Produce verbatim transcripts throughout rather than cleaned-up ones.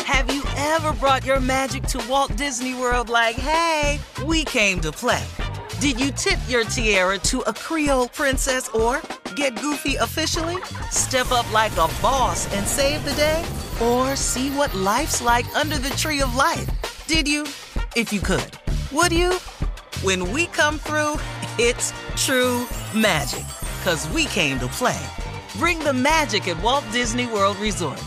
Have you ever brought your magic to Walt Disney World like, hey, we came to play? Did you tip your tiara to a Creole princess or get goofy officially? Step up like a boss and save the day? Or see what life's like under the tree of life? Did you? If you could. Would you? When we come through, it's true magic. 'Cause we came to play. Bring the magic at Walt Disney World Resort.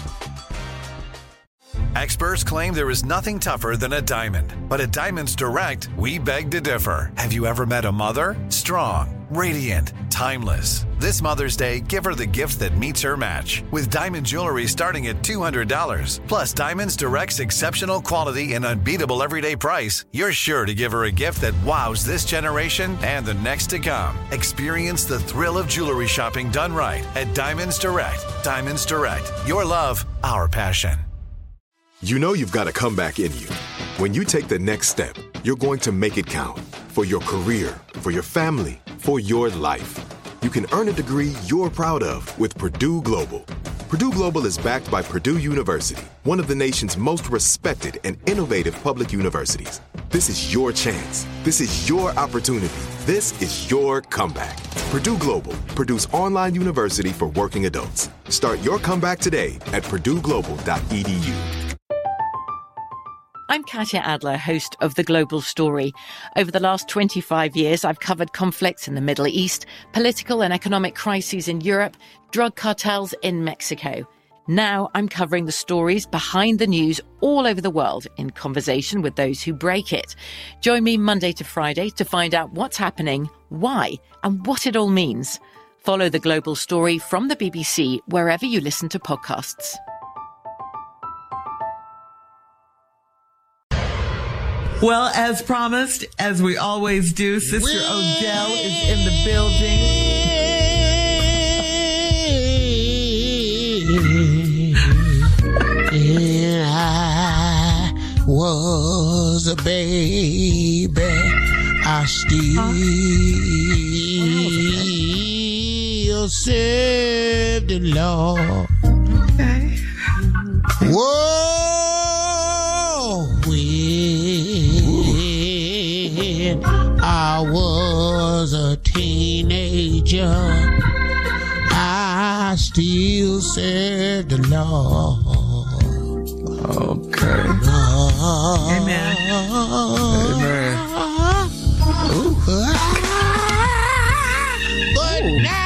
Experts claim there is nothing tougher than a diamond. But at Diamonds Direct, we beg to differ. Have you ever met a mother? Strong, radiant, timeless. This Mother's Day, give her the gift that meets her match. With diamond jewelry starting at two hundred dollars. Plus Diamonds Direct's exceptional quality and unbeatable everyday price, you're sure to give her a gift that wows this generation and the next to come. Experience the thrill of jewelry shopping done right at Diamonds Direct. Diamonds Direct. Your love, our passion. You know you've got a comeback in you. When you take the next step, you're going to make it count. For your career, for your family, for your life. You can earn a degree you're proud of with Purdue Global. Purdue Global is backed by Purdue University, one of the nation's most respected and innovative public universities. This is your chance. This is your opportunity. This is your comeback. Purdue Global, Purdue's online university for working adults. Start your comeback today at purdue global dot e d u. I'm Katya Adler, host of The Global Story. Over the last twenty-five years, I've covered conflicts in the Middle East, political and economic crises in Europe, drug cartels in Mexico. Now I'm covering the stories behind the news all over the world in conversation with those who break it. Join me Monday to Friday to find out what's happening, why, and what it all means. Follow The Global Story from the B B C wherever you listen to podcasts. Well, as promised, as we always do, Sister Odell is in the building. I was a baby, I still huh? serve the Lord. Okay. Whoa, when I was a teenager, I still serve the Lord. Okay. Amen. Amen. Ooh. But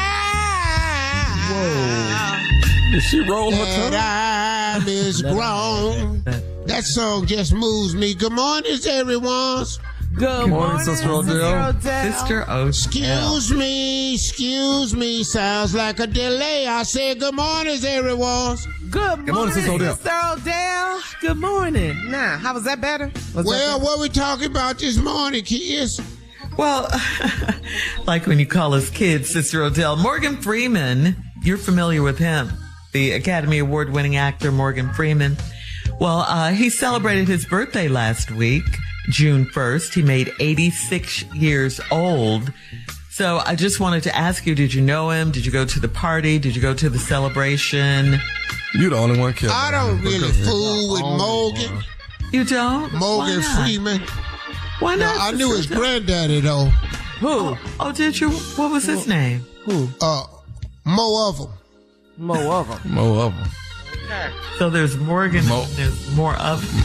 now, whoa, did she roll her tongue? that I'm is grown. That song just moves me. Good morning, everyone. Good morning, Sister Odell. Sister Odell. Excuse me, excuse me. Sounds like a delay. I said good morning, everyone. Good morning, Good morning, Sister Odell. Sister Odell. Good morning. Now, how was that better? Was Well, that what we talking about this morning, kids? Well, like when you call us kids, Sister Odell. Morgan Freeman, you're familiar with him, the Academy Award-winning actor Morgan Freeman. Well, uh, he celebrated his birthday last week, June first. He made eighty-six years old. So I just wanted to ask you, did you know him? Did you go to the party? Did you go to the celebration? You the only one kid. I don't really fool with Morgan. You don't? Morgan Freeman. Why not? Now, I knew his granddaddy, though. Who? Oh, oh, did you? What was his name? Who? Uh, Mo of them. Mo of them. Mo of them. So there's Morgan. Mo. There's more of them.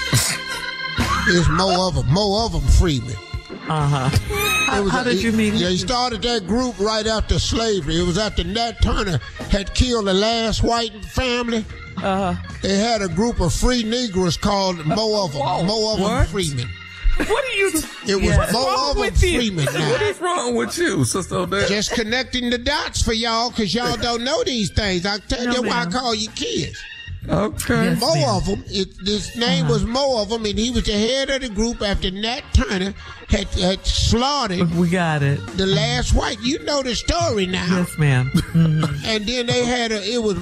It's Mo of them. Mo of them Freeman. Uh-huh. How, how a, did you meet him? Yeah, he started that group right after slavery. It was after Nat Turner had killed the last white family. Uh-huh. They had a group of free Negroes called Mo of them. Whoa, Mo of them Freeman. What are you... T- it was yeah. Mo of them Freeman. Now. What is wrong with you, Sister Odell? Just connecting the dots for y'all, because y'all don't know these things. I tell No, you why I ma'am. call you kids. Okay. Yes. Mo ma'am. of them, it, his name Uh-huh. was Mo of them, and he was the head of the group after Nat Turner had, had slaughtered We got it. the last white. You know the story now. Yes, ma'am. Mm-hmm. And then they had a, it was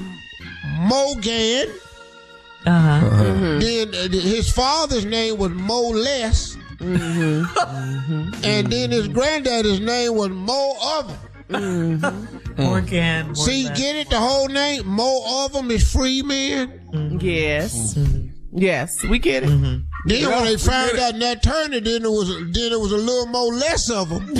Mogan. Uh-huh. Uh-huh. Then uh, his father's name was Mo Less. Mm-hmm. Mm-hmm. And then his granddaddy's name was Mo of them. Mm-hmm. Morgan. More See, less. get it? The whole name? Mo of them is free man. Yes. Mm-hmm. Yes, we get it. Mm-hmm. Then Yeah, when they we found get it. out Nat Turner, then it was then it was a little more less of them.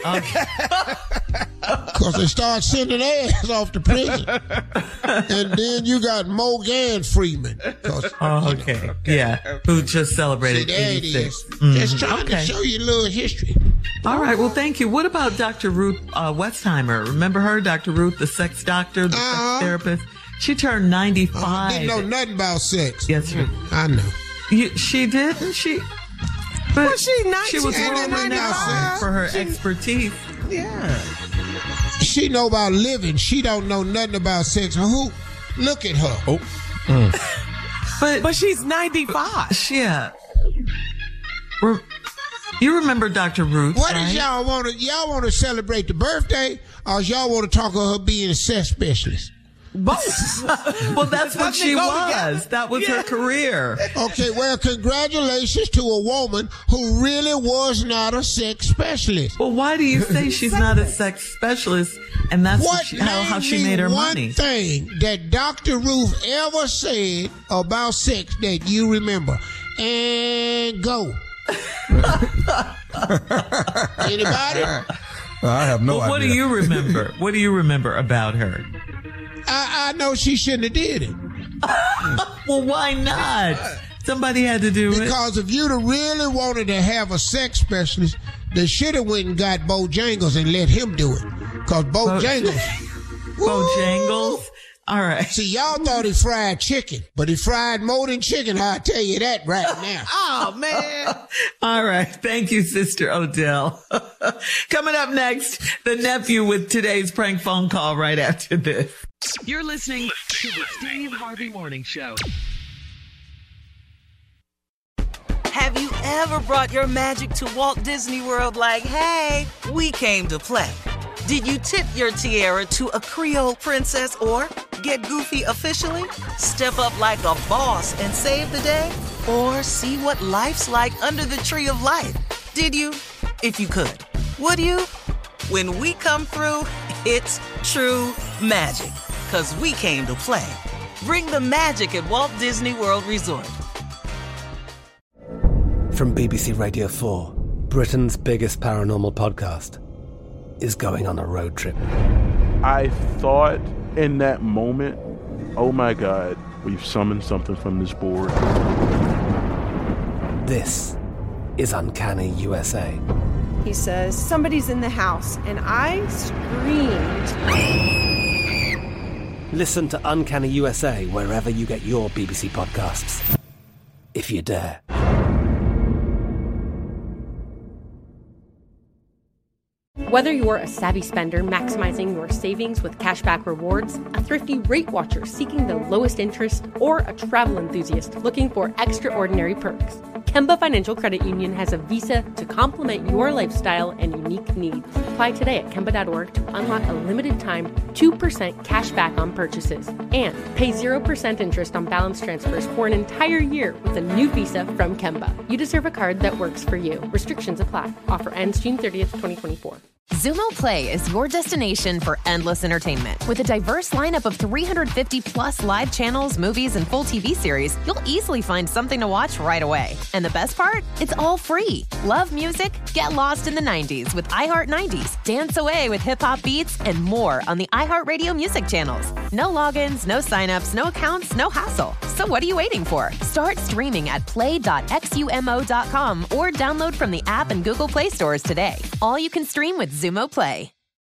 Because they started sending ass off to prison. And then you got Morgan Freeman. 'Cause, Oh, you know, okay. Yeah. Who just see, celebrated there it eighty-six. is. Mhm. Just trying Okay. to show you a little history. All right. Well, thank you. What about Doctor Ruth uh, Westheimer? Remember her, Doctor Ruth, the sex doctor, the Uh-huh. sex therapist? She turned ninety-five. Didn't know nothing about sex. Yes, sir. I know. You, she didn't. She. But Well, she's not- she was she world ain't renowned ninety-five. for her expertise. Yeah. She know about living. She don't know nothing about sex. Who? Look at her. Oh. But, But she's ninety-five. yeah. Re- you remember Doctor Ruth? What right? is y'all want to? Y'all want to celebrate the birthday, or y'all want to talk of her being a sex specialist? Both. Well, that's what Doesn't she it go was. together? That was Yeah. her career. Okay, well, congratulations to a woman who really was not a sex specialist. Well, why do you say she's not a sex specialist? And that's what What she, how, how name she me made her one money. thing that Doctor Ruth ever said about sex that you remember? And go. Anybody? I have no Well, what do idea. you remember? What do you remember about her? I, I know she shouldn't have did it. Well, why not? Somebody had to do it. Because if you'd have really wanted to have a sex specialist, they should have went and got Bojangles and let him do it. Because Bojangles. Bojangles? All right. See, y'all thought he fried chicken, but he fried more than chicken. I'll tell you that right now. Oh, man. All right. Thank you, Sister Odell. Coming up next, the nephew with today's prank phone call right after this. You're listening to the Steve Harvey Morning Show. Have you ever brought your magic to Walt Disney World like, hey, we came to play? Did you tip your tiara to a Creole princess or get goofy officially? Step up like a boss and save the day? Or see what life's like under the tree of life? Did you? If you could. Would you? When we come through, it's true magic. 'Cause we came to play. Bring the magic at Walt Disney World Resort. From B B C Radio four, Britain's biggest paranormal podcast is going on a road trip. I thought in that moment, oh my God, we've summoned something from this board. This is Uncanny U S A. He says, somebody's in the house, and I screamed. Listen to Uncanny U S A wherever you get your B B C podcasts, if you dare. Whether you're a savvy spender maximizing your savings with cashback rewards, a thrifty rate watcher seeking the lowest interest, or a travel enthusiast looking for extraordinary perks, Kemba Financial Credit Union has a visa to complement your lifestyle and unique needs. Apply today at Kemba dot org to unlock a limited time two percent cash back on purchases and pay zero percent interest on balance transfers for an entire year with a new visa from Kemba. You deserve a card that works for you. Restrictions apply. Offer ends June thirtieth, twenty twenty-four. Xumo Play is your destination for endless entertainment. With a diverse lineup of three hundred fifty plus live channels, movies, and full T V series, you'll easily find something to watch right away. And the best part? It's all free. Love music? Get lost in the nineties with iHeart nineties. Dance away with hip-hop beats and more on the iHeartRadio music channels. No logins, no signups, no accounts, no hassle. So what are you waiting for? Start streaming at play dot xumo dot com or download from the app and Google Play stores today. All you can stream with Xumo Play.